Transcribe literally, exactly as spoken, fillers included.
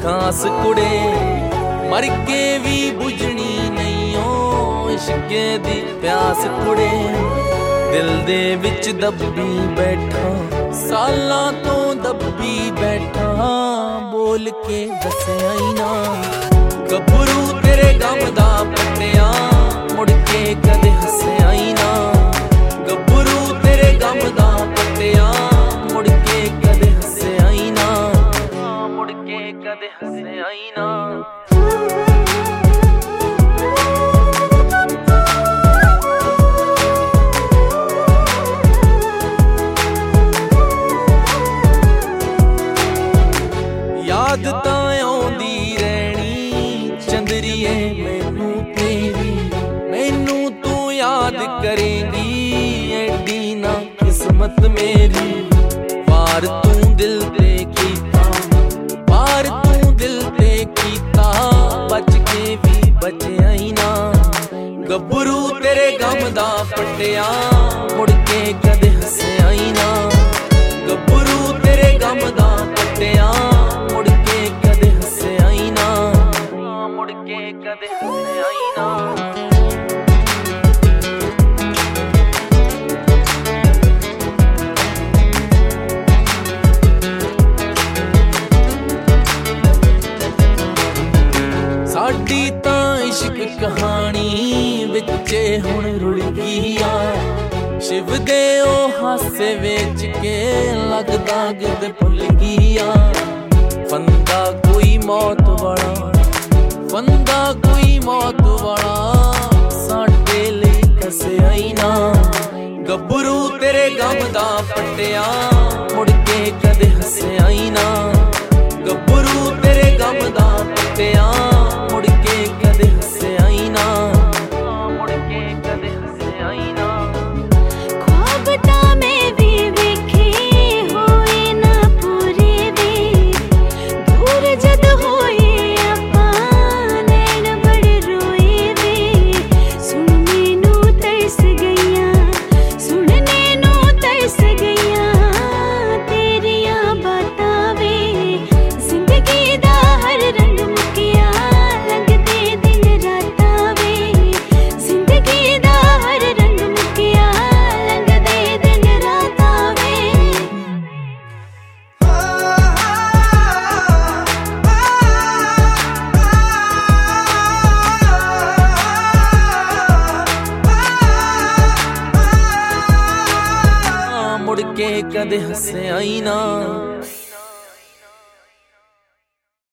खास कुड़े मर के भी बुझनी नहीं ओ इश्के दी प्यास कुड़े दिल दे विच दब्बी बैठा सालां तो दब्बी बैठा बोल के दस्सिया ही ना गभरू तेरे गम दा पट्टिया मुड़ के कदे हस्सिया ही ना गभरू तेरे गम दा पट्टिया मुड़ के कदे हस्सिया ही ना मुड़ के कदे हस्सिया ही ना याद तां आउंदी रहनी चंदरिए मैनू तेरी मैनू तू याद करेंगी एडी ना किस्मत मेरी पार तू दिल ते कीता पार तू दिल ते कीता बच के भी बचिया ही ना गभरू तेरे गम दा पट्टिया मुड़ के कदे हस्सिया ही ना गभरू तेरे गम दा पट्टिया मुड़ के कदे हस्सिया ही ना मुड़ के कदे हस्सिया ही ना साडी तां इश्क कहानी विचे हुण रुड़ गई आ शिव दे ओ हासे वेच के लगदा गिद भुल गई आ फंदा कोई मौत वाला फंदा कोई मौत वाला साडे लई कसिया ही ना गभरू तेरे गम दा पट्टिया मुड़ के कदे हस्सिया ही ना गभरू तेरे गम दा पट्टिया मुड़ के कदे हस्सिया ही ना मुड़ के कदे हस्सिया ही ना ख्वाब तां मैं भी वेखे होए ना पूरे वे दूर जद होए आपां नैन बड़े रोए वे सुनने नू तरस गईयां सुनने नू तरस गईयां तेरियां बातां वे जिंदगी दा हर रंग मुकिया लगदे दिन रातां वे जिंदगी दा हर रंग मुकिया लगदे दिन रातां वे मुड़ के कदे हस्सिया ही ना।